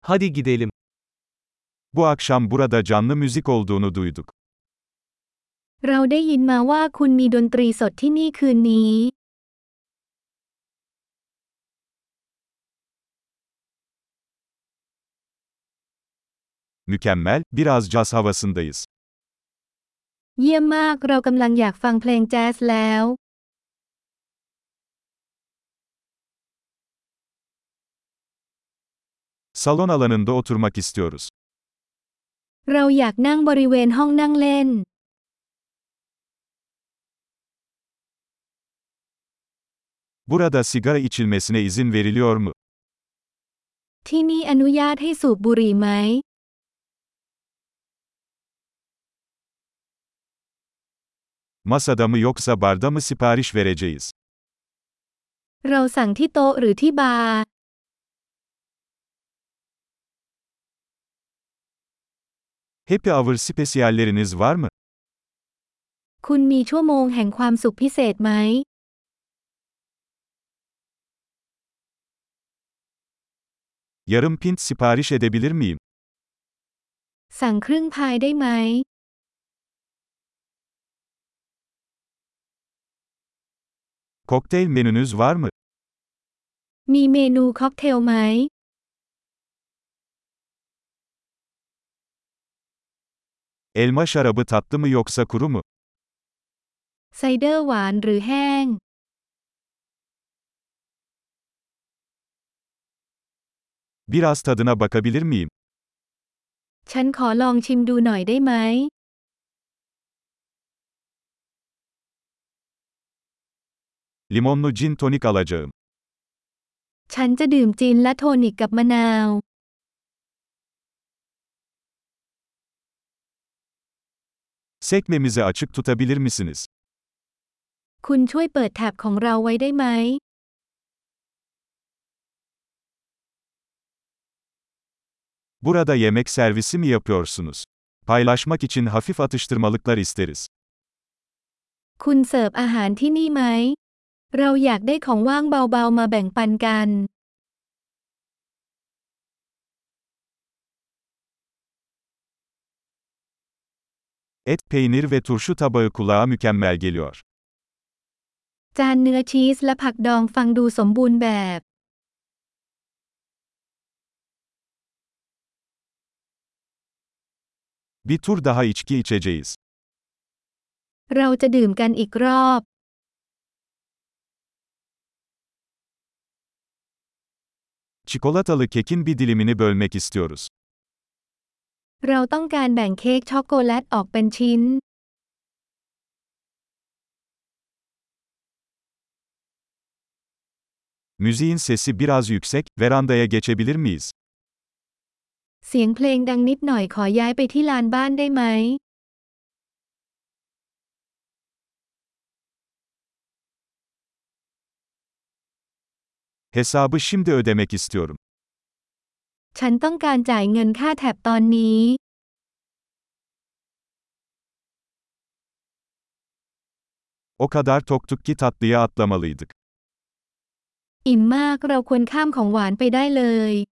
Hadi gidelim. Bu akşam burada canlı müzik olduğunu duyduk. เราได้ยินมาว่าคุณมีดนตรีสดที่นี่คืนนี้ Mükemmel, biraz caz havasındayız. เยี่ยมมากเรากำลังอยากฟังเพลงแจ๊สแล้ว Salon alanında oturmak istiyoruz. เราอยากนั่งบริเวณห้องนั่งเล่น Burada sigara içilmesine izin veriliyor mu? ที่นี่อนุญาตให้สูบบุหรี่ไหม Masada mı yoksa barda mı sipariş vereceğiz? เราสั่งที่โต๊ะหรือที่บาร์ Happy Hour spesiyalleriniz var mı? คุณมีชั่วโมงแห่งความสุขพิเศษไหม Yarım pint sipariş edebilir miyim? สั่งครึ่งพายได้ไหม Kokteyl menünüz var mı? มีเมนูค็อกเทลไหม Elma şarabı tatlı mı yoksa kuru mu? ไซเดอร์หวานหรือแห้ง Biraz tadına bakabilir miyim? ฉันขอลองชิมดูหน่อยได้ไหม Limonlu gin tonik alacağım. ฉันจะดื่มจินและโทนิกกับมะนาว Sekmemizi açık tutabilir misiniz? คุณช่วยเปิดแท็บของเราไว้ได้ไหม Burada yemek servisi mi yapıyorsunuz? Paylaşmak için hafif atıştırmalıklar isteriz. คุณเสิร์ฟอาหารที่นี่ไหม เราอยากได้ของว่างเบาๆมาแบ่งปันกัน Et, peynir ve turşu tabağı kulağa mükemmel geliyor. จานเนื้อชีสและผักดองฟังดูสมบูรณ์แบบ Bir tur daha içki içeceğiz. เราจะดื่มกันอีกรอบ Çikolatalı kekin bir dilimini bölmek istiyoruz. เราต้องการแบ่งเค้กช็อกโกแลตออกเป็นชิ้น Müziğin sesi biraz yüksek, verandaya geçebilir miyiz? เสียงเพลงดังนิดหน่อยขอย้ายไปที่ลานบ้านได้ไหม Hesabı şimdi ödemek istiyorum. ฉันต้องการจ่ายเงินค่าแท็บตอนนี้ O kadar toktuk ki tatlıya atlamalıydık. อิ่มมากเราควรข้ามของหวานไปได้เลย